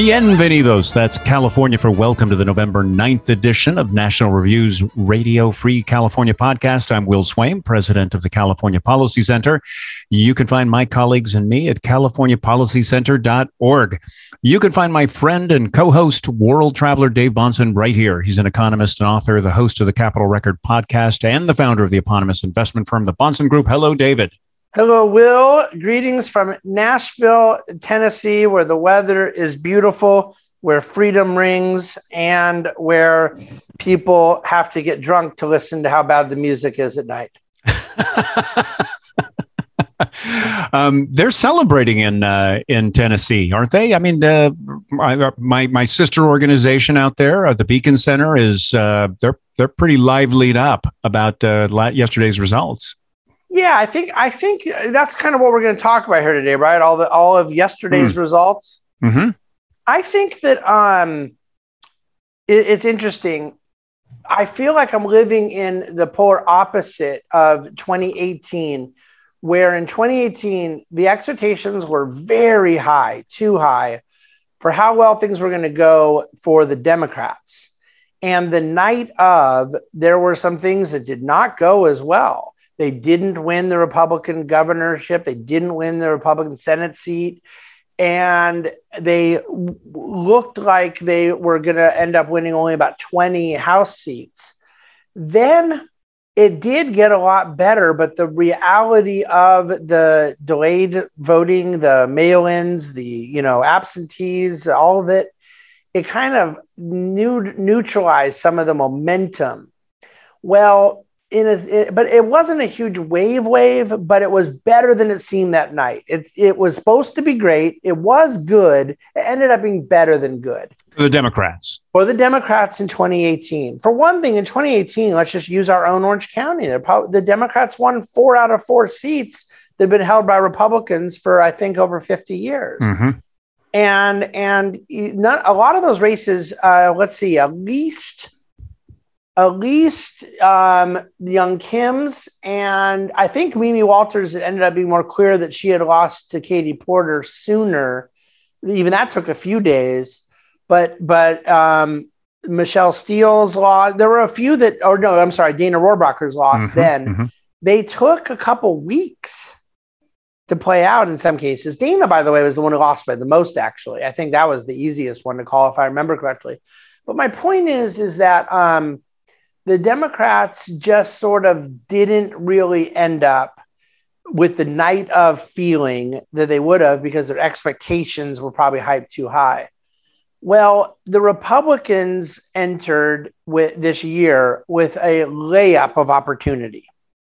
Bienvenidos. That's California for welcome to the November 9th edition of National Review's Radio Free California podcast. I'm Will Swaim, president of the California Policy Center. You can find my colleagues and me at californiapolicycenter.org. You can find my friend and co-host, world traveler Dave Bahnsen, right here. He's an economist and author, the host of the Capital Record podcast, and the founder of the eponymous investment firm, the Bahnsen Group. Hello, David. Hello, Will. Greetings from Nashville, Tennessee, where the weather is beautiful, where freedom rings, and where people have to get drunk to listen to how bad the music is at night. They're celebrating in Tennessee, aren't they? I mean, my sister organization out there, the Beacon Center, is they're pretty livelied up about yesterday's results. Yeah, I think that's kind of what we're going to talk about here today, right? All of yesterday's results. Mm-hmm. I think that it's interesting. I feel like I'm living in the polar opposite of 2018, where in 2018 the expectations were very high, too high, for how well things were going to go for the Democrats. And the night of, there were some things that did not go as well. They didn't win the Republican governorship. They didn't win the Republican Senate seat. And they looked like they were going to end up winning only about 20 House seats. Then it did get a lot better, but the reality of the delayed voting, the mail-ins, the absentees, all of it, it kind of neutralized some of the momentum. Well, but it wasn't a huge wave, but it was better than it seemed that night. It was supposed to be great. It was good. It ended up being better than good. For the Democrats. For the Democrats in 2018. For one thing, in 2018, let's just use our own Orange County. The Democrats won 4 out of 4 seats that had been held by Republicans for, I think, over 50 years. Mm-hmm. And a lot of those races, let's see, at least the Young Kims, and I think Mimi Walters, it ended up being more clear that she had lost to Katie Porter sooner. Even that took a few days, but Michelle Steele's lost. There were a few Dana Rohrabacher's lost. Then they took a couple weeks to play out in some cases. Dana, by the way, was the one who lost by the most, actually. I think that was the easiest one to call, if I remember correctly. But my point is that the Democrats just sort of didn't really end up with the night of feeling that they would have, because their expectations were probably hyped too high. Well, the Republicans entered this year with a layup of opportunity.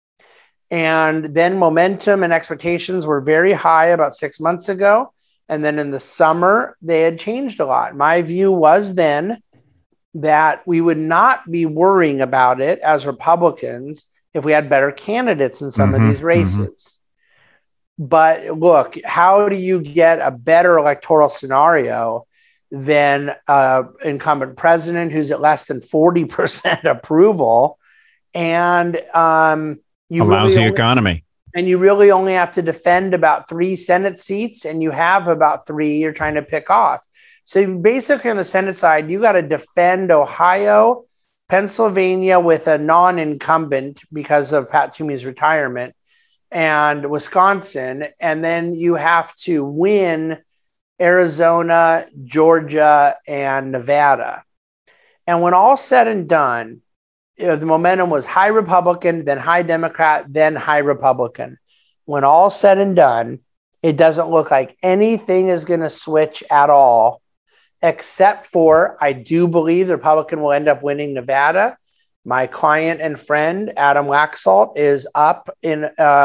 And then momentum and expectations were very high about 6 months ago. And then in the summer, they had changed a lot. My view was then that we would not be worrying about it as Republicans if we had better candidates in some of these races. But look, how do you get a better electoral scenario than an incumbent president who's at less than 40% approval and a lousy economy? And you really only have to defend about 3 Senate seats, and you have about 3 you're trying to pick off. So basically on the Senate side, you got to defend Ohio, Pennsylvania with a non-incumbent because of Pat Toomey's retirement, and Wisconsin. And then you have to win Arizona, Georgia, and Nevada. And when all said and done, the momentum was high Republican, then high Democrat, then high Republican. When all said and done, it doesn't look like anything is going to switch at all, except for, I do believe the Republican will end up winning Nevada. My client and friend, Adam Laxalt, is up with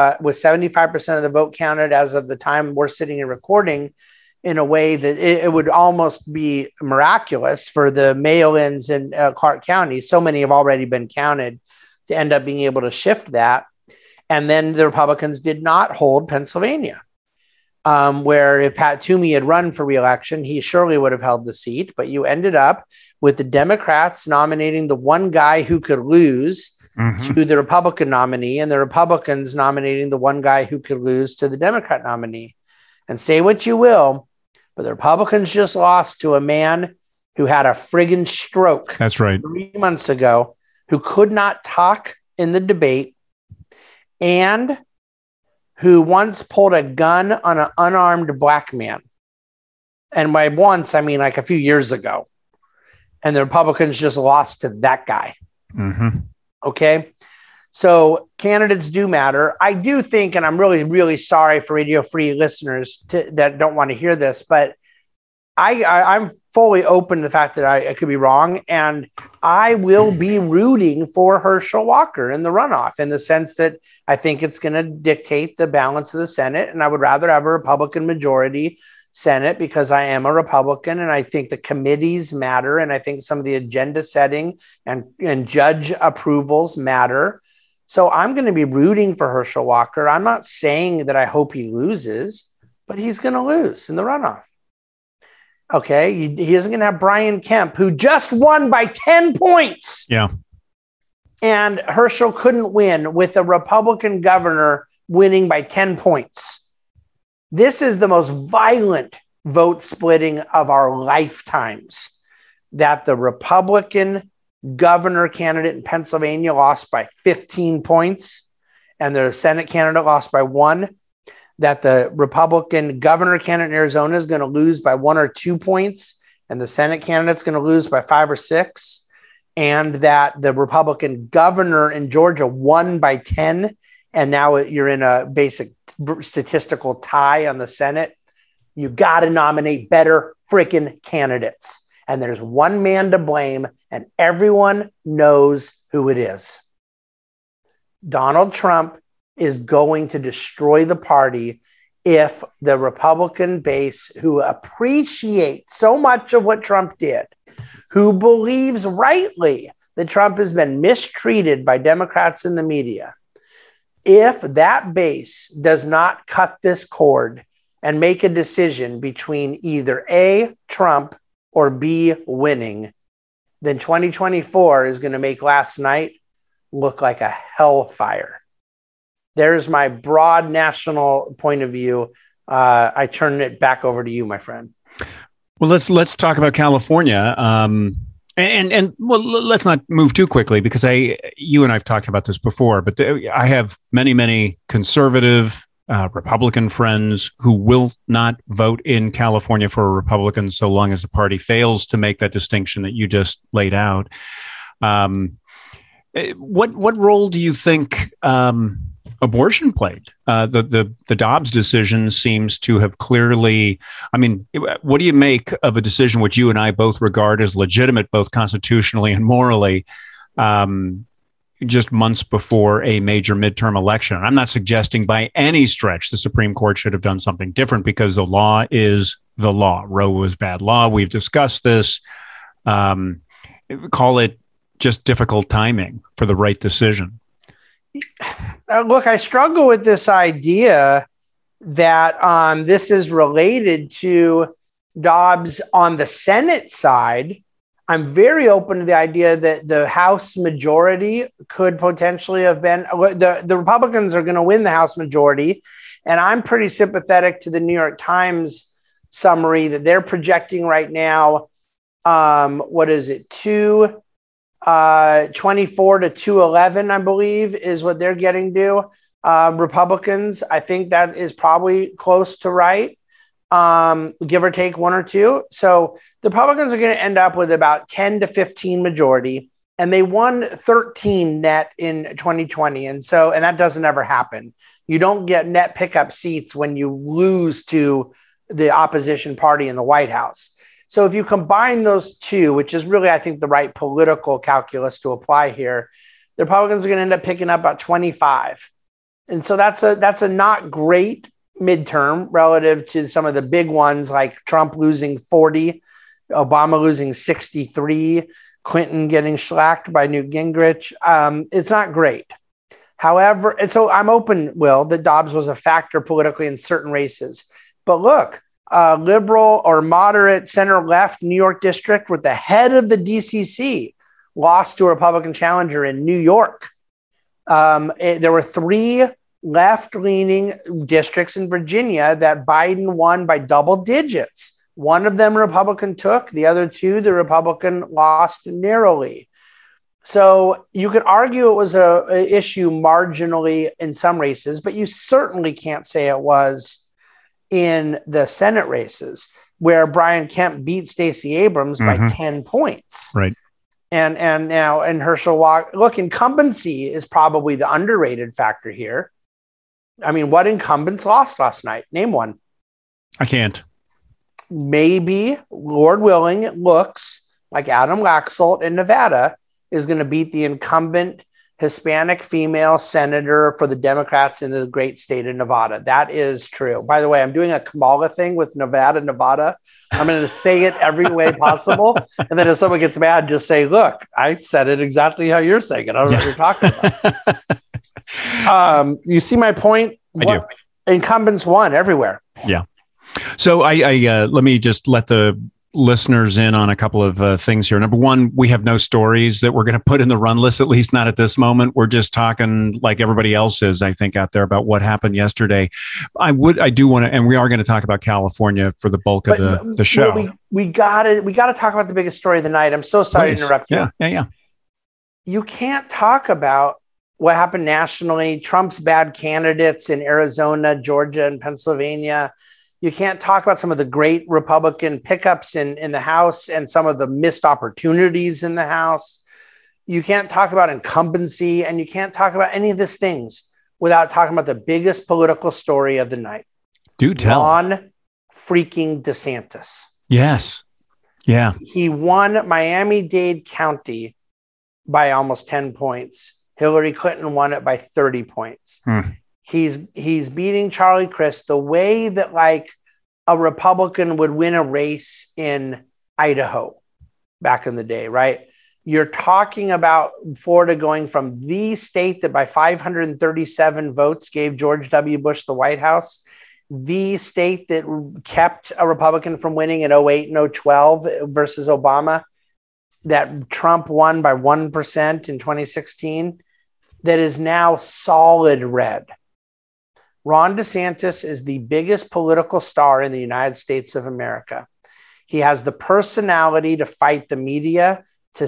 75% of the vote counted as of the time we're sitting and recording, in a way that it would almost be miraculous for the mail-ins in Clark County. So many have already been counted to end up being able to shift that. And then the Republicans did not hold Pennsylvania, where if Pat Toomey had run for re-election, he surely would have held the seat. But you ended up with the Democrats nominating the one guy who could lose to the Republican nominee, and the Republicans nominating the one guy who could lose to the Democrat nominee. And say what you will, But the Republicans just lost to a man who had a friggin' stroke. That's right. 3 months ago, who could not talk in the debate, and who once pulled a gun on an unarmed black man. And by once, I mean like a few years ago. And the Republicans just lost to that guy. Mm-hmm. Okay. So candidates do matter. I do think, and I'm really, really sorry for Radio Free listeners that don't want to hear this, but I'm fully open to the fact that I could be wrong. And I will be rooting for Herschel Walker in the runoff, in the sense that I think it's going to dictate the balance of the Senate. And I would rather have a Republican majority Senate, because I am a Republican, and I think the committees matter. And I think some of the agenda setting and judge approvals matter. So I'm going to be rooting for Herschel Walker. I'm not saying that I hope he loses, but he's going to lose in the runoff. Okay. He isn't going to have Brian Kemp, who just won by 10 points. Yeah. And Herschel couldn't win with a Republican governor winning by 10 points. This is the most violent vote splitting of our lifetimes, that the Republican governor candidate in Pennsylvania lost by 15 points, and the Senate candidate lost by 1, that the Republican governor candidate in Arizona is going to lose by 1 or 2 points, and the Senate candidate's going to lose by 5 or 6, and that the Republican governor in Georgia won by 10, and now you're in a basic statistical tie on the Senate. You got to nominate better freaking candidates. And there's one man to blame, and everyone knows who it is. Donald Trump is going to destroy the party if the Republican base, who appreciates so much of what Trump did, who believes rightly that Trump has been mistreated by Democrats in the media, if that base does not cut this cord and make a decision between either A, Trump, or B, winning, then 2024 is going to make last night look like a hellfire. There's my broad national point of view. I turn it back over to you, my friend. Well, let's talk about California. And well, let's not move too quickly, because you and I've talked about this before, but I have many conservative Republican friends who will not vote in California for a Republican so long as the party fails to make that distinction that you just laid out. What role do you think abortion played? The Dobbs decision seems to have clearly, I mean, what do you make of a decision which you and I both regard as legitimate, both constitutionally and morally, just months before a major midterm election? I'm not suggesting by any stretch the Supreme Court should have done something different, because the law is the law. Roe was bad law. We've discussed this. Call it just difficult timing for the right decision. Look, I struggle with this idea that this is related to Dobbs on the Senate side. I'm very open to the idea that the House majority could potentially have been, the Republicans are going to win the House majority. And I'm pretty sympathetic to the New York Times summary that they're projecting right now. What is it? 24 to 211, I believe, is what they're getting to. Republicans, I think that is probably close to right, give or take 1 or 2. So the Republicans are going to end up with about 10 to 15 majority, and they won 13 net in 2020. And that doesn't ever happen. You don't get net pickup seats when you lose to the opposition party in the White House. So if you combine those two, which is really, I think, the right political calculus to apply here, the Republicans are going to end up picking up about 25. And so that's a not great midterm relative to some of the big ones, like Trump losing 40, Obama losing 63, Clinton getting shellacked by Newt Gingrich. It's not great. However, and so I'm open, Will, that Dobbs was a factor politically in certain races. But look, liberal or moderate center-left New York district with the head of the DCC lost to a Republican challenger in New York. There were 3 left-leaning districts in Virginia that Biden won by double digits One of them Republican took, the other two, the Republican lost narrowly. So you could argue it was a issue marginally in some races, but you certainly can't say it was in the Senate races where Brian Kemp beat Stacey Abrams by 10 points. Right. And now in Herschel Walker, look, incumbency is probably the underrated factor here. I mean, what incumbents lost last night? Name one. I can't. Maybe, Lord willing, it looks like Adam Laxalt in Nevada is going to beat the incumbent Hispanic female senator for the Democrats in the great state of Nevada. That is true. By the way, I'm doing a Kamala thing with Nevada. I'm going to say it every way possible. And then if someone gets mad, just say, look, I said it exactly how you're saying it. I don't know what you're talking about. You see my point? I do. Incumbents won everywhere. Yeah. So I let me just let the listeners in on a couple of things here. Number one, we have no stories that we're going to put in the run list, at least not at this moment. We're just talking like everybody else is, I think, out there about what happened yesterday. I do want to, and we are going to talk about California for the bulk of the show. Well, we got to talk about the biggest story of the night. I'm so sorry to interrupt you. Yeah. You can't talk about what happened nationally, Trump's bad candidates in Arizona, Georgia, and Pennsylvania. You can't talk about some of the great Republican pickups in the House and some of the missed opportunities in the House. You can't talk about incumbency, and you can't talk about any of these things without talking about the biggest political story of the night. Do tell. Ron freaking DeSantis. Yes. Yeah. He won Miami-Dade County by almost 10 points. Hillary Clinton won it by 30 points. He's beating Charlie Crist the way that like a Republican would win a race in Idaho back in the day, right? You're talking about Florida going from the state that by 537 votes gave George W. Bush the White House, the state that kept a Republican from winning in 08 and 012 versus Obama, that Trump won by 1% in 2016, that is now solid red. Ron DeSantis is the biggest political star in the United States of America. He has the personality to fight the media,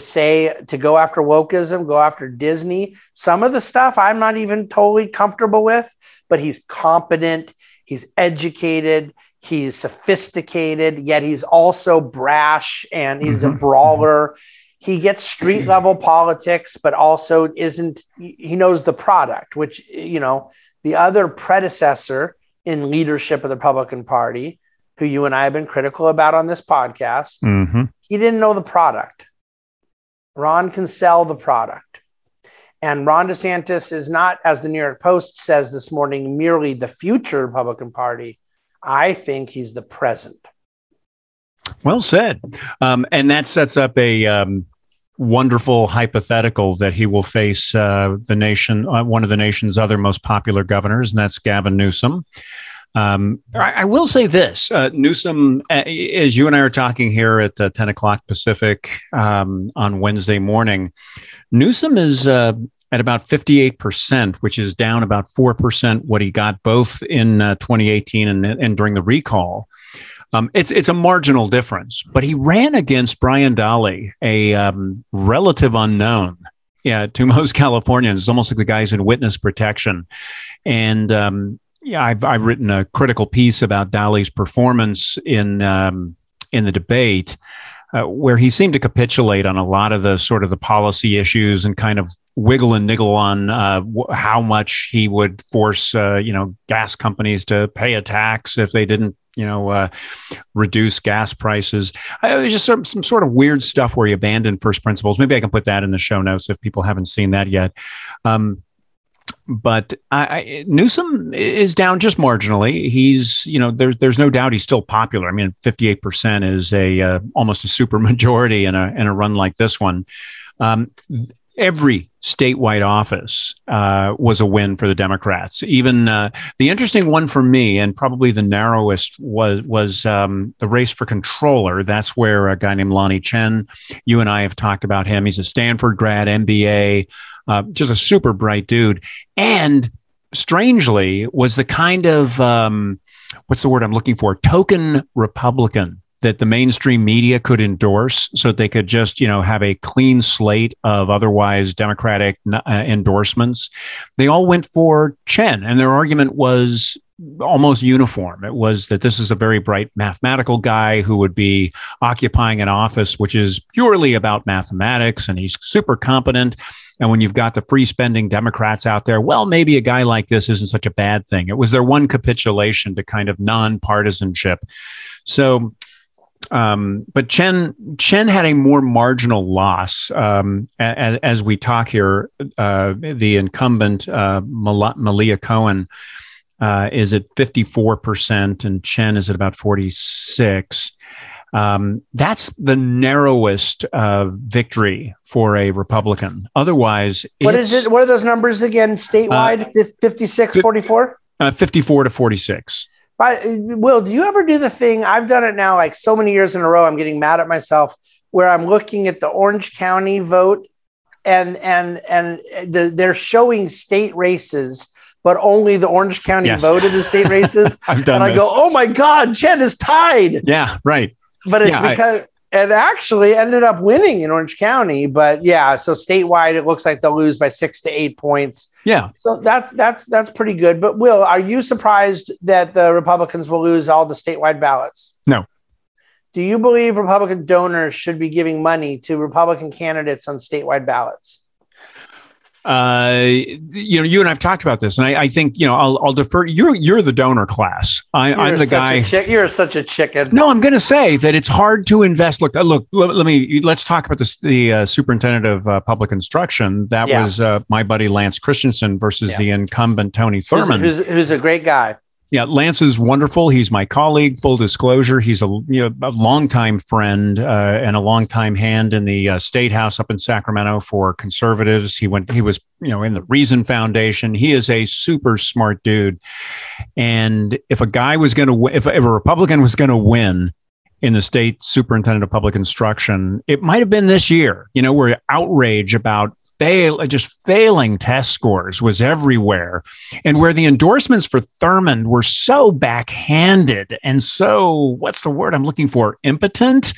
to go after wokeism, go after Disney. Some of the stuff I'm not even totally comfortable with, but he's competent, he's educated, he's sophisticated, yet he's also brash and he's a brawler. He gets street level politics, but also he knows the product, which, the other predecessor in leadership of the Republican Party, who you and I have been critical about on this podcast, he didn't know the product. Ron can sell the product. And Ron DeSantis is not, as the New York Post says this morning, merely the future Republican Party. I think he's the present. Well said. And that sets up a wonderful hypothetical that he will face the nation, one of the nation's other most popular governors, and that's Gavin Newsom. I will say this, Newsom, as you and I are talking here at 10 o'clock Pacific on Wednesday morning, Newsom is at about 58%, which is down about 4% what he got both in 2018 and during the recall. It's a marginal difference, but he ran against Brian Dahle, a relative unknown, to most Californians. It's almost like the guy's in witness protection. And I've written a critical piece about Dahle's performance in the debate, where he seemed to capitulate on a lot of the sort of the policy issues and kind of wiggle and niggle on how much he would force gas companies to pay a tax if they didn't reduce gas prices. It was just some sort of weird stuff where he abandoned first principles. Maybe I can put that in the show notes if people haven't seen that yet. But Newsom is down just marginally. He's, there's no doubt he's still popular. I mean, 58% is almost a super majority in a run like this one. Every statewide office was a win for the Democrats. Even the interesting one for me, and probably the narrowest, was the race for controller. That's where a guy named Lonnie Chen, you and I have talked about him. He's a Stanford grad, MBA, just a super bright dude. And strangely, was the kind of, what's the word I'm looking for? Token Republican that the mainstream media could endorse so that they could just, have a clean slate of otherwise Democratic endorsements. They all went for Chen, and their argument was almost uniform. It was that this is a very bright mathematical guy who would be occupying an office which is purely about mathematics, and he's super competent. And when you've got the free spending Democrats out there, well, maybe a guy like this isn't such a bad thing. It was their one capitulation to kind of nonpartisanship. So, but Chen had a more marginal loss. As we talk here, the incumbent Malia Cohen is at 54%, and Chen is at about 46%. That's the narrowest victory for a Republican. Otherwise, what is it? What are those numbers again? Statewide, 56, 44? 54 to 46. Will, do you ever do the thing? I've done it now like so many years in a row. I'm getting mad at myself where I'm looking at the Orange County vote and they're showing state races, but only the Orange County vote of the state races. I've done and I go, oh my God, Chen is tied. Yeah, right. But it's because it actually ended up winning in Orange County. But yeah, so statewide, it looks like they'll lose by 6 to 8 points. Yeah. So that's pretty good. But Will, are you surprised that the Republicans will lose all the statewide ballots? No. Do you believe Republican donors should be giving money to Republican candidates on statewide ballots? You and I've talked about this, and I think, I'll defer. You're the donor class. I'm the guy. You're such a chicken. No, I'm going to say that it's hard to invest. Let's talk about the superintendent of public instruction. That was my buddy Lance Christensen versus the incumbent Tony Thurmond, who's a great guy. Yeah, Lance is wonderful. He's my colleague. Full disclosure, he's a longtime friend and a longtime hand in the State House up in Sacramento for conservatives. He was in the Reason Foundation. He is a super smart dude. And if a guy was going to, if a Republican was going to win in the state superintendent of public instruction, it might have been this year, where outrage about failing test scores was everywhere, and where the endorsements for Thurmond were so backhanded and so, what's the word I'm looking for? Impotent.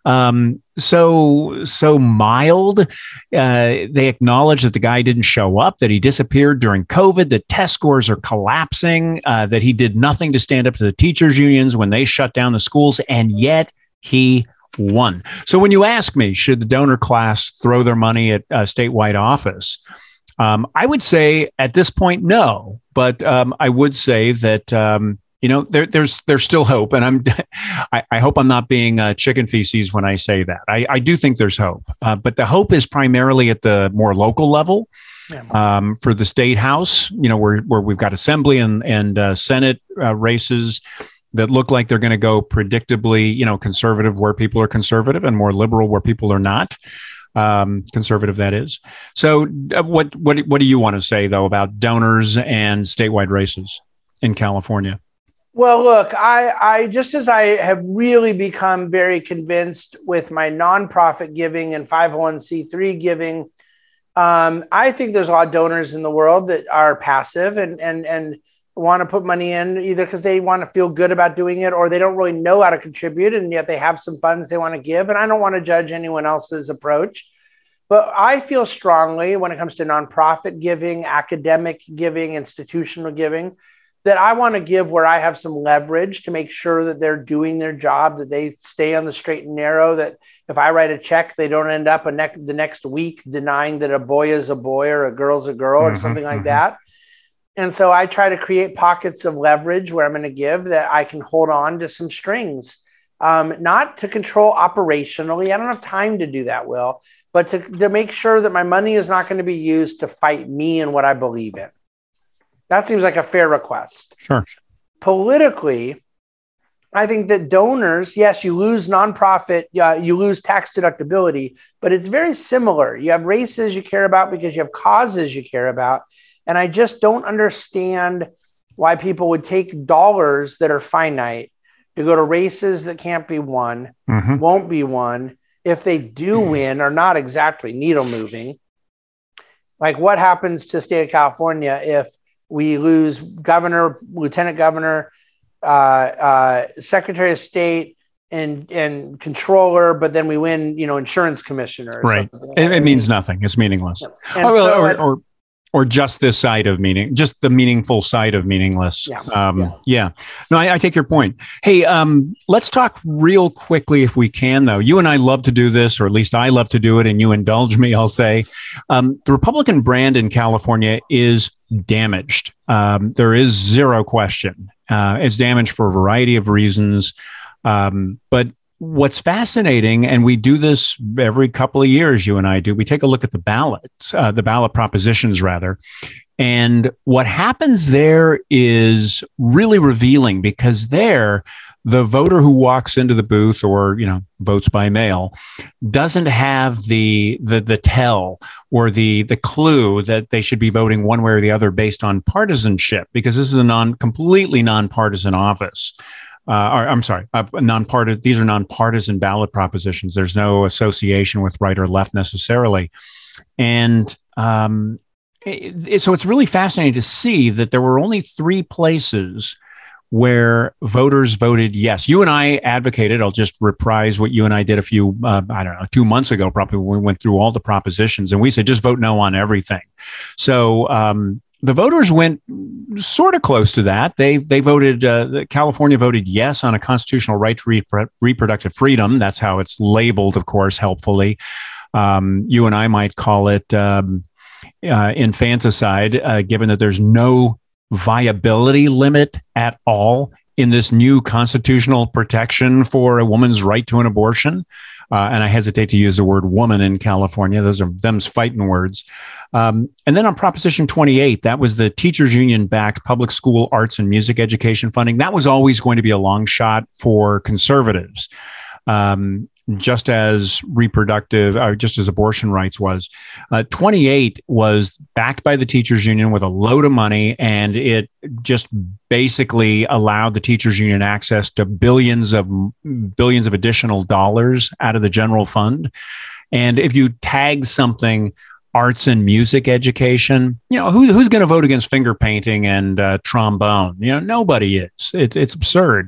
So mild. They acknowledge that the guy didn't show up, that he disappeared during COVID, that test scores are collapsing, that he did nothing to stand up to the teachers' unions when they shut down the schools, and yet he won. So when you ask me, should the donor class throw their money at a statewide office? I would say at this point, no, but I would say that there's still hope, and I hope I'm not being chicken feces when I say that. I do think there's hope, but the hope is primarily at the more local level. For the state house, where we've got assembly and Senate races that look like they're going to go predictably, conservative where people are conservative and more liberal where people are not conservative. That is. So, what do you want to say though about donors and statewide races in California? Well, look, I just as I have really become very convinced with my nonprofit giving and 501c3 giving, I think there's a lot of donors in the world that are passive and want to put money in either because they want to feel good about doing it or they don't really know how to contribute, and yet they have some funds they want to give. And I don't want to judge anyone else's approach, but I feel strongly when it comes to nonprofit giving, academic giving, institutional giving, that I want to give where I have some leverage to make sure that they're doing their job, that they stay on the straight and narrow, that if I write a check, they don't end up the next week denying that a boy is a boy or a girl's a girl or something like that. And so I try to create pockets of leverage where I'm going to give that I can hold on to some strings, not to control operationally. I don't have time to do that, Will, but to make sure that my money is not going to be used to fight me and what I believe in. That seems like a fair request. Sure. Politically, I think that donors, yes, you lose nonprofit, you lose tax deductibility, but it's very similar. You have races you care about because you have causes you care about. And I just don't understand why people would take dollars that are finite to go to races that can't be won, won't be won. If they do win, are not exactly needle moving. Like what happens to the state of California if we lose governor, lieutenant governor, secretary of state, and controller, but then we win, insurance commissioner. Right. It means nothing. It's meaningless. Yeah. Or just this side of meaning, just the meaningful side of meaningless. Yeah. No, I take your point. Hey, let's talk real quickly if we can, though. You and I love to do this, or at least I love to do it, and you indulge me, I'll say. The Republican brand in California is damaged. There is zero question. It's damaged for a variety of reasons. But what's fascinating, and we do this every couple of years, you and I do, we take a look at the ballots, the ballot propositions rather. And what happens there is really revealing, because there, the voter who walks into the booth or, votes by mail doesn't have the tell or the clue that they should be voting one way or the other based on partisanship, because this is a completely nonpartisan office. Nonpartisan. These are nonpartisan ballot propositions. There's no association with right or left necessarily, and so it's really fascinating to see that there were only 3 places where voters voted yes. You and I advocated. I'll just reprise what you and I did a few, 2 months ago, probably, when we went through all the propositions, and we said just vote no on everything. So. The voters went sort of close to that. They voted, California voted yes on a constitutional right to reproductive freedom. That's how it's labeled, of course, helpfully. You and I might call it infanticide, given that there's no viability limit at all in this new constitutional protection for a woman's right to an abortion. And I hesitate to use the word woman in California. Them's fighting words. And then on Proposition 28, that was the teachers union-backed public school arts and music education funding. That was always going to be a long shot for conservatives, just as abortion rights was. 28 was backed by the teachers union with a load of money, and it just basically allowed the teachers union access to billions of additional dollars out of the general fund. And if you tag something arts and music education, who's going to vote against finger painting and trombone? Nobody is. It's absurd.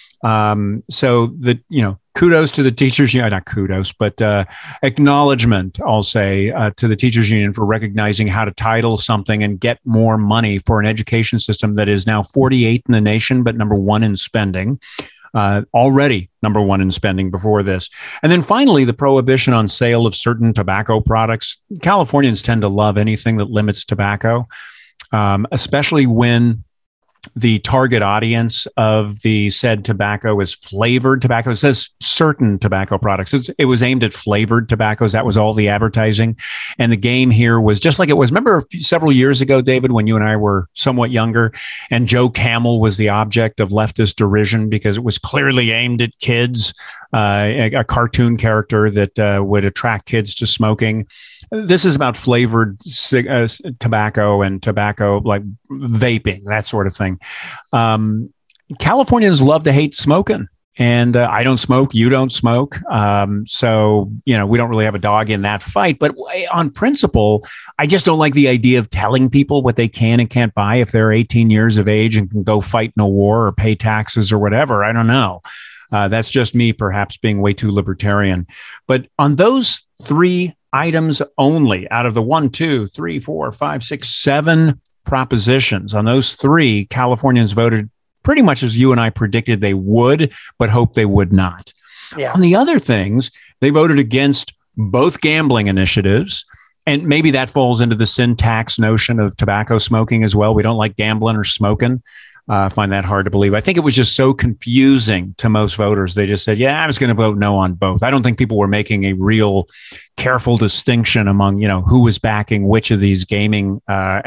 So kudos to the teachers union, not kudos, but acknowledgement, I'll say, to the teachers union for recognizing how to title something and get more money for an education system that is now 48th in the nation, but number 1 in spending. Already number 1 in spending before this. And then finally, the prohibition on sale of certain tobacco products. Californians tend to love anything that limits tobacco, especially when the target audience of the said tobacco is flavored tobacco. It says certain tobacco products. It was aimed at flavored tobaccos. That was all the advertising. And the game here was just like it was. Remember several years ago, David, when you and I were somewhat younger, and Joe Camel was the object of leftist derision because it was clearly aimed at kids, a cartoon character that would attract kids to smoking. This is about flavored tobacco and tobacco, like vaping, that sort of thing. Californians love to hate smoking. And I don't smoke. You don't smoke. So, we don't really have a dog in that fight. But on principle, I just don't like the idea of telling people what they can and can't buy if they're 18 years of age and can go fight in a war or pay taxes or whatever. I don't know. That's just me perhaps being way too libertarian. But on those 3 items only out of the 1, 2, 3, 4, 5, 6, 7 propositions, on those 3, Californians voted pretty much as you and I predicted they would, but hoped they would not. Yeah. On the other things, they voted against both gambling initiatives. And maybe that falls into the sin tax notion of tobacco smoking as well. We don't like gambling or smoking. I find that hard to believe. I think it was just so confusing to most voters. They just said, yeah, I was going to vote no on both. I don't think people were making a real careful distinction among, who was backing which of these gambling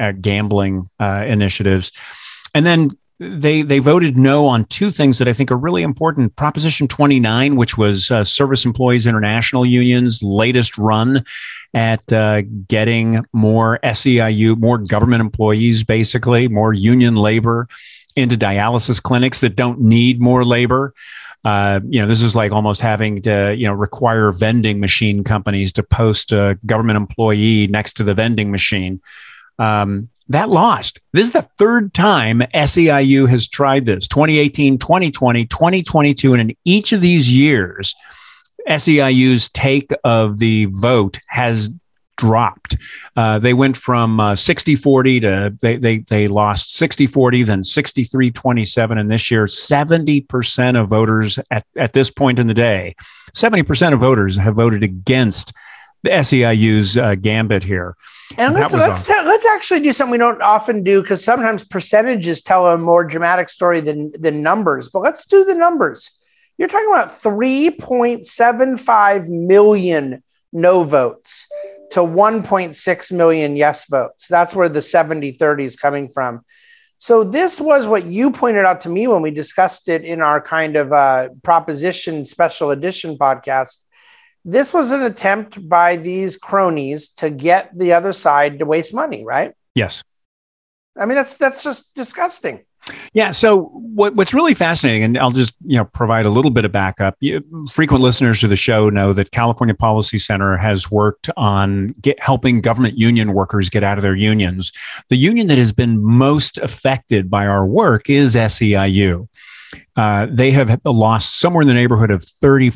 initiatives. And then they voted no on 2 things that I think are really important. Proposition 29, which was Service Employees International Union's latest run at getting more SEIU, more government employees, basically, more union labor into dialysis clinics that don't need more labor. This is like almost having to, require vending machine companies to post a government employee next to the vending machine. That lost. This is the third time SEIU has tried this: 2018, 2020, 2022. And in each of these years, SEIU's take of the vote has dropped. They went from 60-40 to they lost 60-40, then 63-27. And this year, 70% of voters at this point in the day, 70% of voters have voted against the SEIU's gambit here. And let's actually do something we don't often do, because sometimes percentages tell a more dramatic story than numbers. But let's do the numbers. You're talking about 3.75 million no votes to 1.6 million yes votes. That's where the 70-30 is coming from. So this was what you pointed out to me when we discussed it in our kind of proposition special edition podcast. This was an attempt by these cronies to get the other side to waste money, right? Yes. I mean, that's just disgusting. Yeah. So what's really fascinating, and I'll just provide a little bit of backup. Frequent listeners to the show know that California Policy Center has worked on helping government union workers get out of their unions. The union that has been most affected by our work is SEIU. They have lost somewhere in the neighborhood of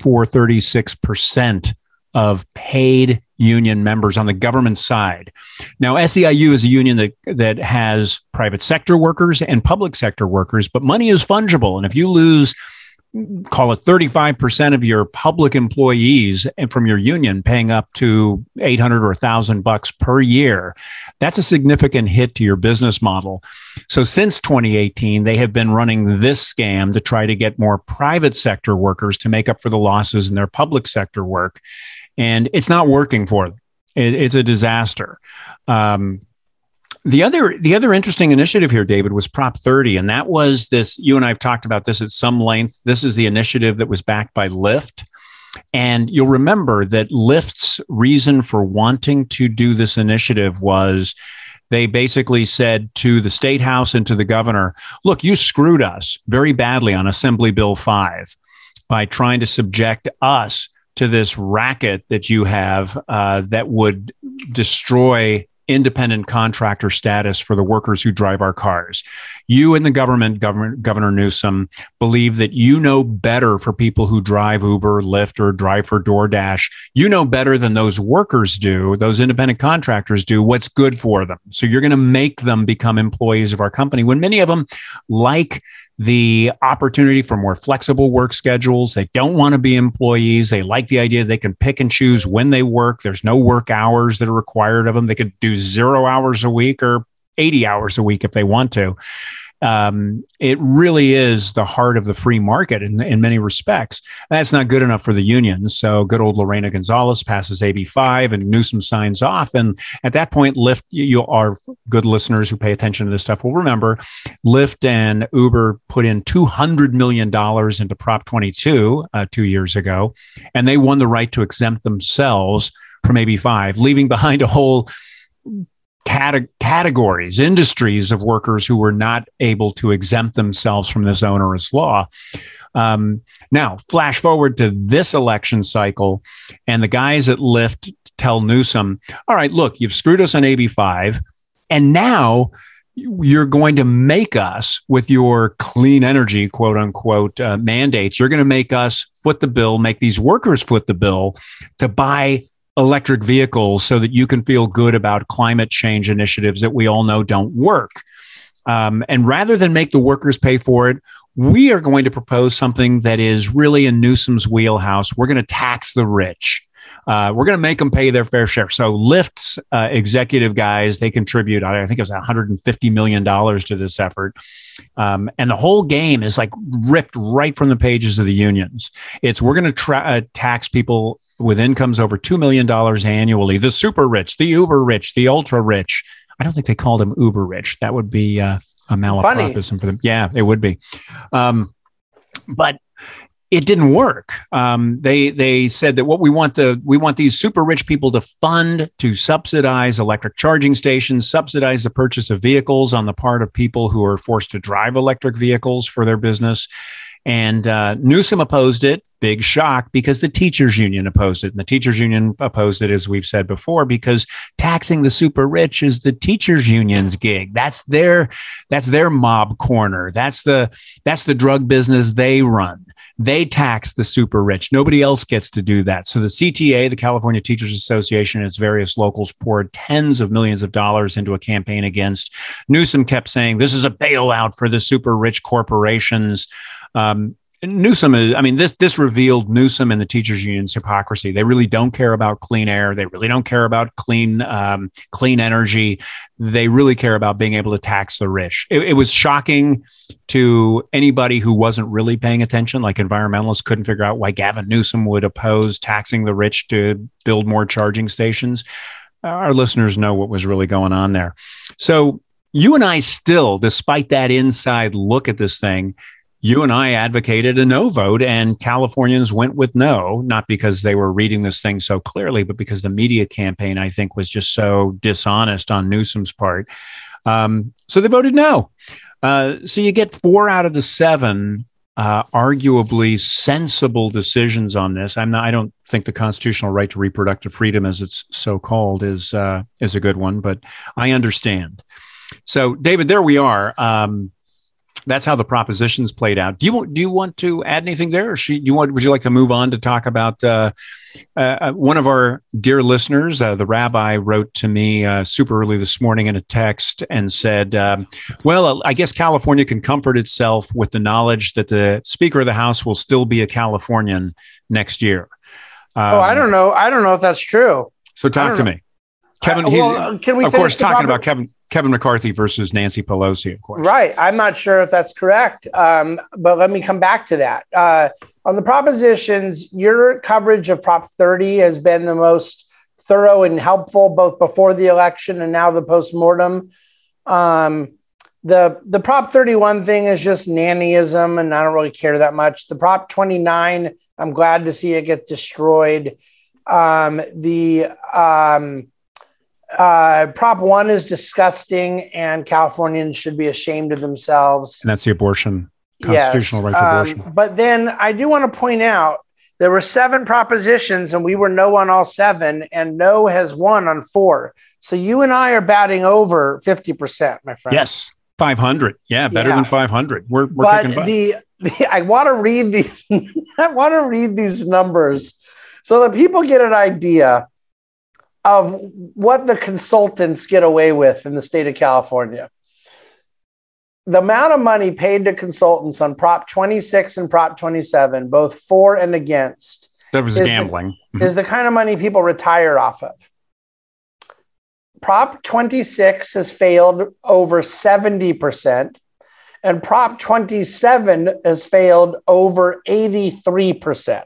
34-36% of paid union members on the government side. Now, SEIU is a union that has private sector workers and public sector workers, but money is fungible. And if you lose, call it 35% of your public employees and from your union paying up to $800 or $1,000 per year, that's a significant hit to your business model. So since 2018, they have been running this scam to try to get more private sector workers to make up for the losses in their public sector work. And it's not working for them. It's a disaster. The other interesting initiative here, David, was Prop 30. And that was this, you and I have talked about this at some length. This is the initiative that was backed by Lyft. And you'll remember that Lyft's reason for wanting to do this initiative was they basically said to the State House and to the governor, look, you screwed us very badly on Assembly Bill 5 by trying to subject us to this racket that you have that would destroy independent contractor status for the workers who drive our cars. You and the Governor Newsom, believe that you know better for people who drive Uber, Lyft, or drive for DoorDash. You know better than those workers do, those independent contractors do, what's good for them. So you're going to make them become employees of our company, when many of them like the opportunity for more flexible work schedules. They don't want to be employees. They like the idea they can pick and choose when they work. There's no work hours that are required of them. They could do 0 hours a week or 80 hours a week if they want to. It really is the heart of the free market in many respects. That's not good enough for the unions. So good old Lorena Gonzalez passes AB 5 and Newsom signs off. And at that point, Lyft, you are good listeners who pay attention to this stuff will remember, Lyft and Uber put in $200 million into Prop 22 2 years ago, and they won the right to exempt themselves from AB 5, leaving behind a whole categories, industries of workers who were not able to exempt themselves from this onerous law. Now, flash forward to this election cycle, and the guys at Lyft tell Newsom, all right, look, you've screwed us on AB 5, and now you're going to make us, with your clean energy, quote unquote, mandates, you're going to make us foot the bill, make these workers foot the bill to buy electric vehicles so that you can feel good about climate change initiatives that we all know don't work. And rather than make the workers pay for it, we are going to propose something that is really in Newsom's wheelhouse. We're going to tax the rich. We're going to make them pay their fair share. So Lyft's executive guys, they contribute, I think it was $150 million to this effort. And the whole game is like ripped right from the pages of the unions. It's we're going to tax people with incomes over $2 million annually, the super rich, the uber rich, the ultra rich. I don't think they called them uber rich. That would be a malapropism for them. Yeah, it would be. But it didn't work. They said that what we want these super rich people to fund to subsidize electric charging stations, subsidize the purchase of vehicles on the part of people who are forced to drive electric vehicles for their business. And Newsom opposed it, big shock, because the teachers union opposed it. And the teachers union opposed it, as we've said before, because taxing the super rich is the teachers union's gig. That's their mob corner. That's the drug business they run. They tax the super rich. Nobody else gets to do that. So the CTA, the California Teachers Association, and its various locals poured tens of millions of dollars into a campaign against. Newsom kept saying, this is a bailout for the super rich corporations. Newsom is, I mean, this revealed Newsom and the teachers union's hypocrisy. They really don't care about clean air. They really don't care about clean energy. They really care about being able to tax the rich. It was shocking to anybody who wasn't really paying attention. Like environmentalists couldn't figure out why Gavin Newsom would oppose taxing the rich to build more charging stations. Our listeners know what was really going on there. So you and I still, despite that inside look at this thing, you and I advocated a no vote, and Californians went with no, not because they were reading this thing so clearly, but because the media campaign, I think, was just so dishonest on Newsom's part. So they voted no. So you get 4 out of the 7 arguably sensible decisions on this. I don't think the constitutional right to reproductive freedom, as it's so called, is a good one, but I understand. So, David, there we are. That's how the propositions played out. Do you want to add anything there, or would you like to move on to talk about one of our dear listeners? The rabbi wrote to me super early this morning in a text and said, "Well, I guess California can comfort itself with the knowledge that the Speaker of the House will still be a Californian next year." I don't know. I don't know if that's true. So talk to me, Kevin. Can we, of course, talking about Kevin McCarthy versus Nancy Pelosi, of course. Right. I'm not sure if that's correct, but let me come back to that. On the propositions, your coverage of Prop 30 has been the most thorough and helpful, both before the election and now the postmortem. The Prop 31 thing is just nannyism, and I don't really care that much. The Prop 29, I'm glad to see it get destroyed. Prop 1 is disgusting, and Californians should be ashamed of themselves. And that's the abortion, constitutional right to abortion. But then I do want to point out there were 7 propositions, and we were no on all 7, and no has won on 4. So you and I are batting over 50%, my friend. Yes, 500. Yeah, better than 500. We're kicking butt. I want to read these. I want to read these numbers so that people get an idea of what the consultants get away with in the state of California. The amount of money paid to consultants on Prop 26 and Prop 27, both for and against, that was gambling, is the kind of money people retire off of. Prop 26 has failed over 70%, and Prop 27 has failed over 83%.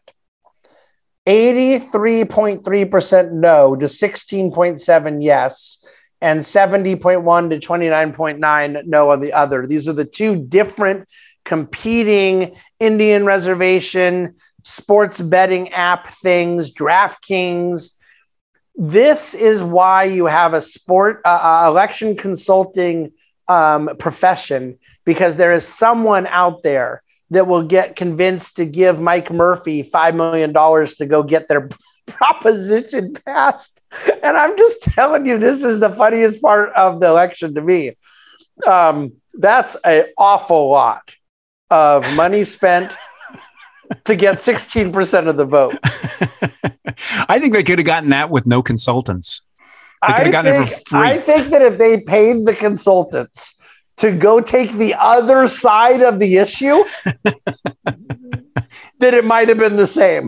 83.3% no to 16.7 yes, and 70.1 to 29.9 no on the other. These are the 2 different competing Indian reservation sports betting app things, DraftKings. This is why you have a election consulting profession, because there is someone out there that will get convinced to give Mike Murphy $5 million to go get their proposition passed. And I'm just telling you, this is the funniest part of the election to me. That's an awful lot of money spent to get 16% of the vote. I think they could have gotten that with no consultants. They could have gotten it for free. I think that if they paid the consultants to go take the other side of the issue, that it might have been the same.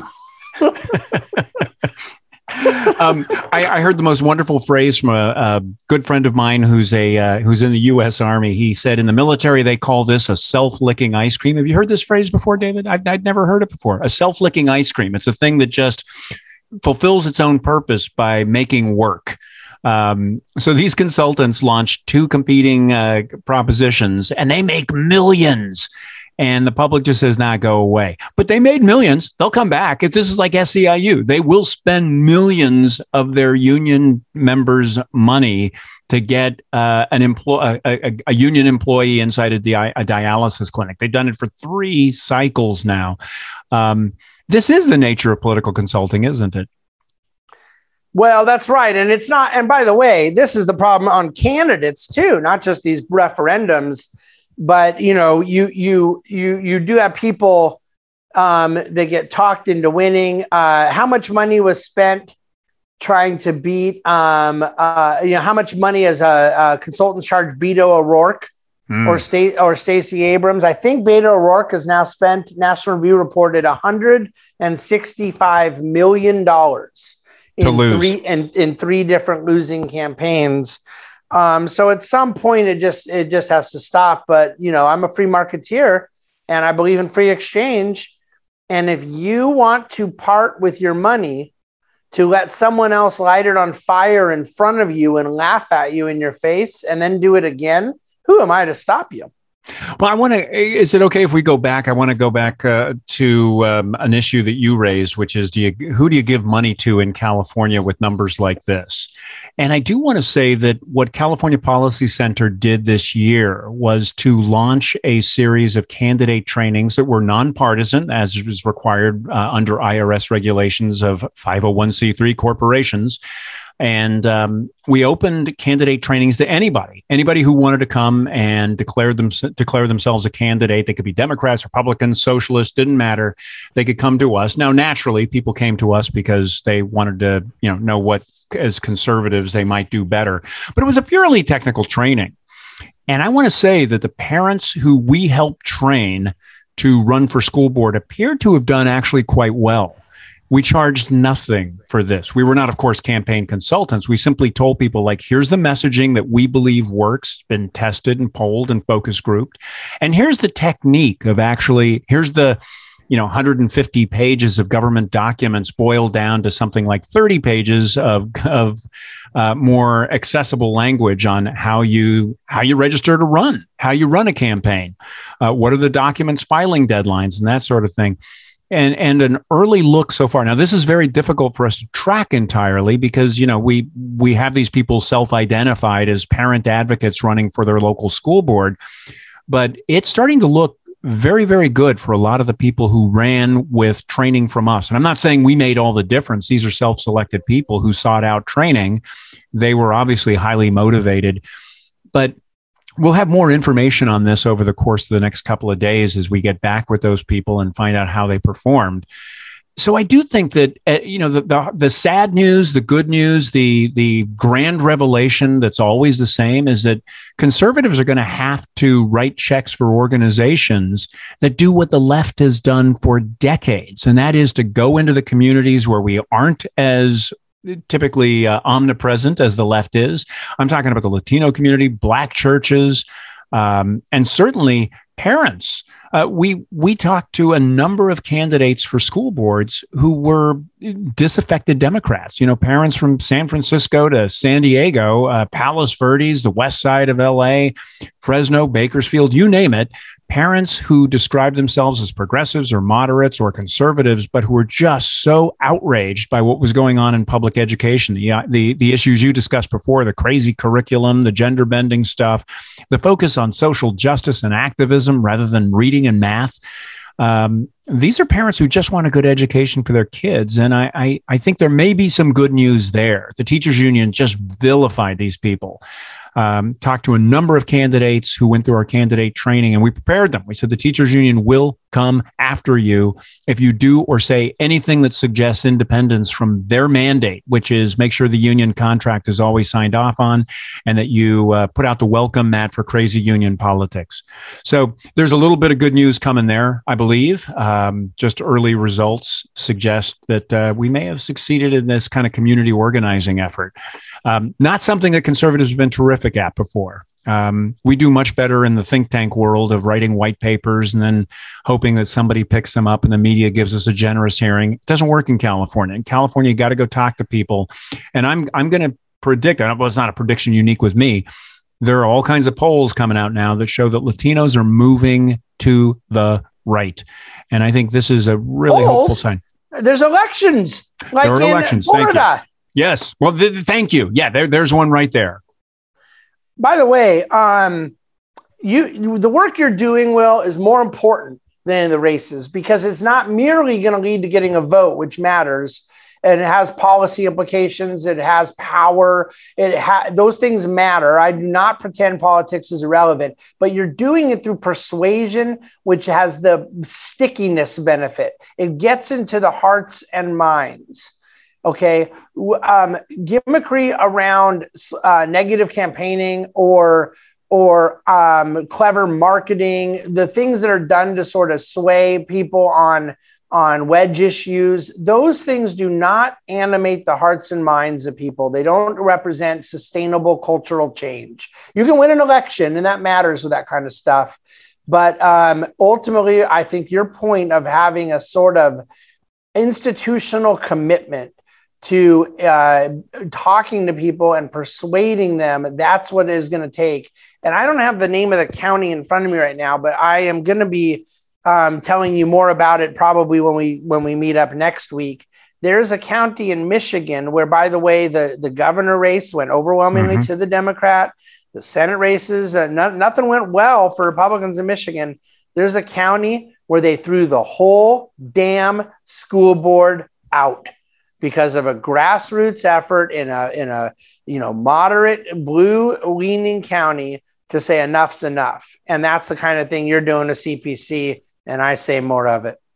I heard the most wonderful phrase from a good friend of mine who's in the U.S. Army. He said, in the military, they call this a self-licking ice cream. Have you heard this phrase before, David? I'd never heard it before. A self-licking ice cream. It's a thing that just fulfills its own purpose by making work. So these consultants launched 2 competing propositions, and they make millions. And the public just says, nah, go away. But they made millions. They'll come back. If this is like SEIU, they will spend millions of their union members' money to get a union employee inside a dialysis clinic. They've done it for 3 cycles now. This is the nature of political consulting, isn't it? Well, that's right. And it's not. And by the way, this is the problem on candidates too, not just these referendums, but you do have people that get talked into winning. How much money was spent trying to beat? How much money as a consultant charged Beto O'Rourke or Stacey Abrams? I think Beto O'Rourke has now spent. National Review reported $165 million. In 3 different losing campaigns. So at some point it just has to stop. But I'm a free marketeer and I believe in free exchange. And if you want to part with your money to let someone else light it on fire in front of you and laugh at you in your face and then do it again, who am I to stop you? Well, is it okay if we go back? I want to go back to an issue that you raised, which is who do you give money to in California with numbers like this? And I do want to say that what California Policy Center did this year was to launch a series of candidate trainings that were nonpartisan, as is required under IRS regulations of 501c3 corporations. And we opened candidate trainings to anybody who wanted to come and declare themselves a candidate. They could be Democrats, Republicans, Socialists, didn't matter. They could come to us. Now, naturally, people came to us because they wanted to, know what, as conservatives, they might do better. But it was a purely technical training. And I want to say that the parents who we helped train to run for school board appeared to have done actually quite well. We charged nothing for this. We were not, of course, campaign consultants. We simply told people, here's the messaging that we believe works, been tested and polled and focus grouped. And here's the technique of here's the 150 pages of government documents boiled down to something like 30 pages of more accessible language on how you register to run, how you run a campaign, what are the documents filing deadlines and that sort of thing. And an early look so far. Now, this is very difficult for us to track entirely because, we have these people self-identified as parent advocates running for their local school board. But it's starting to look very, very good for a lot of the people who ran with training from us. And I'm not saying we made all the difference. These are self-selected people who sought out training. They were obviously highly motivated. But we'll have more information on this over the course of the next couple of days as we get back with those people and find out how they performed. So I do think that, the sad news, the good news, the grand revelation that's always the same is that conservatives are going to have to write checks for organizations that do what the left has done for decades. And that is to go into the communities where we aren't as typically omnipresent as the left is. I'm talking about the Latino community, Black churches, and certainly parents. We talked to a number of candidates for school boards who were disaffected Democrats, parents from San Francisco to San Diego, Palos Verdes, the west side of LA, Fresno, Bakersfield, you name it. Parents who described themselves as progressives or moderates or conservatives, but who were just so outraged by what was going on in public education. The issues you discussed before, the crazy curriculum, the gender bending stuff, the focus on social justice and activism rather than reading and math. These are parents who just want a good education for their kids. And I think there may be some good news there. The teachers union just vilified these people. Talked to a number of candidates who went through our candidate training, and we prepared them. We said the teachers union will come after you if you do or say anything that suggests independence from their mandate, which is make sure the union contract is always signed off on and that you put out the welcome mat for crazy union politics. So there's a little bit of good news coming there, I believe. Just early results suggest that we may have succeeded in this kind of community organizing effort. Not something that conservatives have been terrific at before. We do much better in the think tank world of writing white papers and then hoping that somebody picks them up and the media gives us a generous hearing. It doesn't work in California. In California, you got to go talk to people. And I'm going to predict, well, it's not a prediction unique with me. There are all kinds of polls coming out now that show that Latinos are moving to the right. And I think this is a really hopeful sign. There's elections, like there are in elections. Florida. Yes. Well, thank you. Yeah, there's one right there. By the way, the work you're doing, Will, is more important than the races, because it's not merely going to lead to getting a vote, which matters. And it has policy implications. It has power. Those things matter. I do not pretend politics is irrelevant, but you're doing it through persuasion, which has the stickiness benefit. It gets into the hearts and minds. Okay. Gimmickry around negative campaigning or clever marketing, the things that are done to sort of sway people on wedge issues, those things do not animate the hearts and minds of people. They don't represent sustainable cultural change. You can win an election, and that matters with that kind of stuff. But ultimately, I think your point of having a sort of institutional commitment to talking to people and persuading them, that's what it is going to take. And I don't have the name of the county in front of me right now, but I am going to be telling you more about it probably when we meet up next week. There's a county in Michigan where, by the way, the governor race went overwhelmingly to the Democrat. The Senate races, nothing went well for Republicans in Michigan. There's a county where they threw the whole damn school board out because of a grassroots effort in a moderate blue leaning county to say enough's enough. And that's the kind of thing you're doing to CPC. And I say more of it.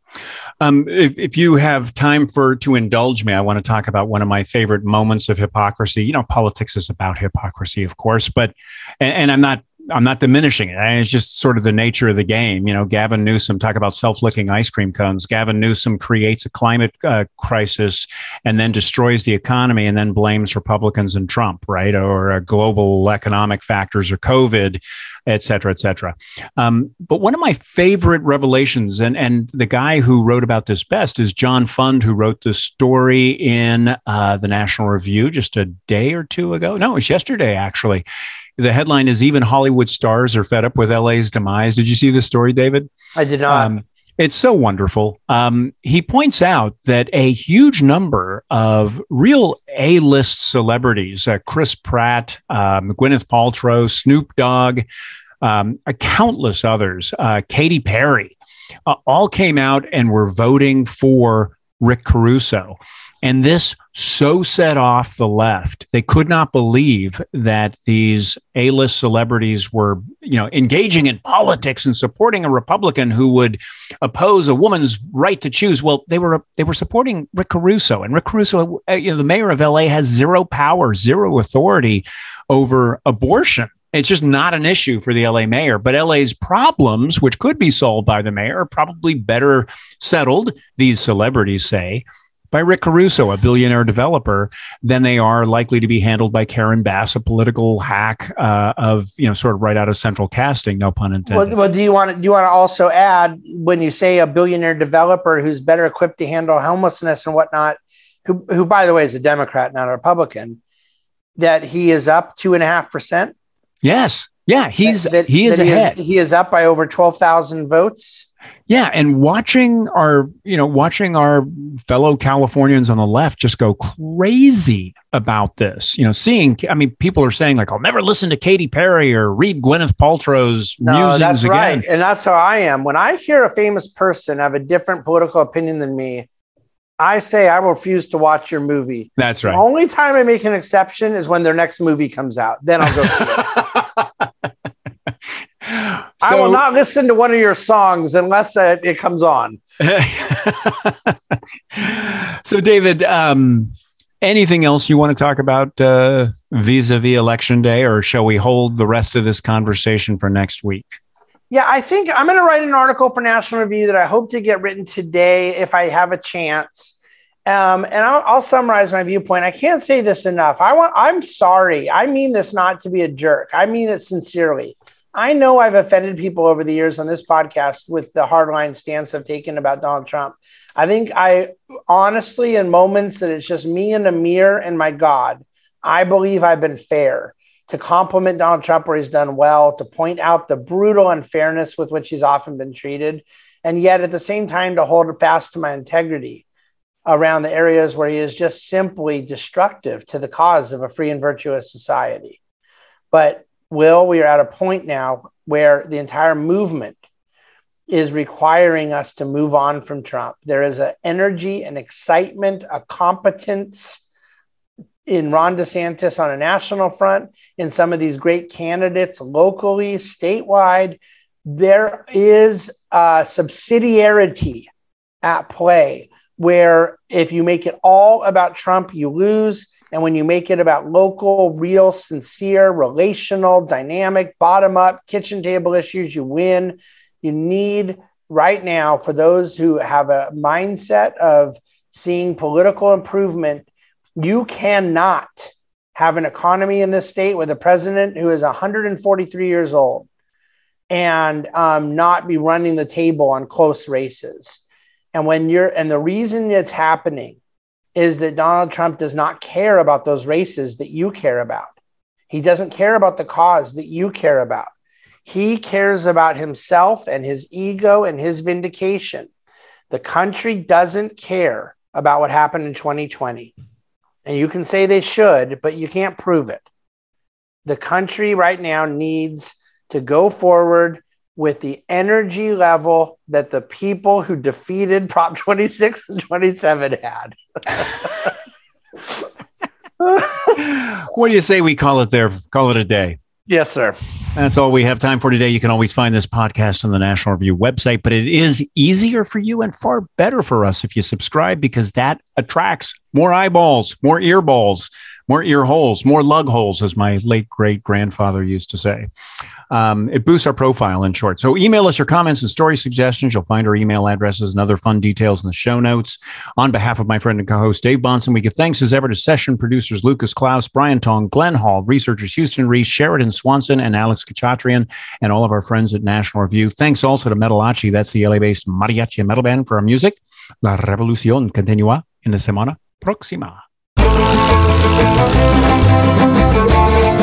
If you have time to indulge me, I want to talk about one of my favorite moments of hypocrisy. Politics is about hypocrisy, of course, but, and I'm not diminishing it. It's just sort of the nature of the game. Gavin Newsom, talk about self-licking ice cream cones. Gavin Newsom creates a climate crisis and then destroys the economy and then blames Republicans and Trump, right? Or global economic factors or COVID, et cetera, et cetera. But one of my favorite revelations, and the guy who wrote about this best is John Fund, who wrote this story in the National Review just a day or two ago. No, it was yesterday, actually. The headline is "Even Hollywood Stars Are Fed Up with LA's Demise." Did you see this story, David? I did not. It's so wonderful. He points out that a huge number of real A-list celebrities, Chris Pratt, Gwyneth Paltrow, Snoop Dogg, countless others, Katy Perry, all came out and were voting for Rick Caruso. And this so set off the left. They could not believe that these A-list celebrities were, engaging in politics and supporting a Republican who would oppose a woman's right to choose. Well, they were supporting Rick Caruso, and Rick Caruso, the mayor of LA, has zero power, zero authority over abortion. It's just not an issue for the LA mayor. But LA's problems, which could be solved by the mayor, are probably better settled, these celebrities say, by Rick Caruso, a billionaire developer, than they are likely to be handled by Karen Bass, a political hack of sort of right out of central casting, no pun intended. Well, do you want to also add, when you say a billionaire developer who's better equipped to handle homelessness and whatnot, who by the way is a Democrat, not a Republican, that he is up 2.5%? Yes. Yeah, he is ahead. He is up by over 12,000 votes. Yeah, and watching our fellow Californians on the left just go crazy about this. People are saying like, "I'll never listen to Katy Perry or read Gwyneth Paltrow's musings that's again." Right, and that's how I am. When I hear a famous person have a different political opinion than me, I say I refuse to watch your movie. That's right. The only time I make an exception is when their next movie comes out. Then I'll go see it. I will not listen to one of your songs unless it comes on. So, David, anything else you want to talk about vis-a-vis Election Day, or shall we hold the rest of this conversation for next week? Yeah, I think I'm going to write an article for National Review that I hope to get written today if I have a chance. And I'll summarize my viewpoint. I can't say this enough. I'm sorry. I mean this not to be a jerk. I mean it sincerely. I know I've offended people over the years on this podcast with the hardline stance I've taken about Donald Trump. I think I honestly, in moments that it's just me and a mirror and my God, I believe I've been fair. to compliment Donald Trump where he's done well, to point out the brutal unfairness with which he's often been treated, and yet at the same time to hold fast to my integrity around the areas where he is just simply destructive to the cause of a free and virtuous society. But Will, we are at a point now where the entire movement is requiring us to move on from Trump. There is an energy, an excitement, a competence in Ron DeSantis on a national front, in some of these great candidates locally, statewide. There is a subsidiarity at play where if you make it all about Trump, you lose. And when you make it about local, real, sincere, relational, dynamic, bottom-up, kitchen table issues, you win. You need right now, for those who have a mindset of seeing political improvement, you cannot have an economy in this state with a president who is 143 years old and not be running the table on close races. And the reason it's happening is that Donald Trump does not care about those races that you care about. He doesn't care about the cause that you care about. He cares about himself and his ego and his vindication. The country doesn't care about what happened in 2020. And you can say they should, but you can't prove it. The country right now needs to go forward with the energy level that the people who defeated Prop 26 and 27 had. What do you say we call it a day? Yes, sir. That's all we have time for today. You can always find this podcast on the National Review website, but it is easier for you and far better for us if you subscribe, because that attracts more eyeballs, more earballs, more ear holes, more lug holes, as my late great grandfather used to say. It boosts our profile, in short. So email us your comments and story suggestions. You'll find our email addresses and other fun details in the show notes. On behalf of my friend and co-host Dave Bonson, we give thanks as ever to session producers Lucas Klaus, Brian Tong, Glenn Hall, researchers Houston Reese, Sheridan Swanson, and Alex Kachatrian, and all of our friends at National Review. Thanks also to Metalachi, that's the LA-based mariachi metal band, for our music. La revolución continúa en la semana próxima.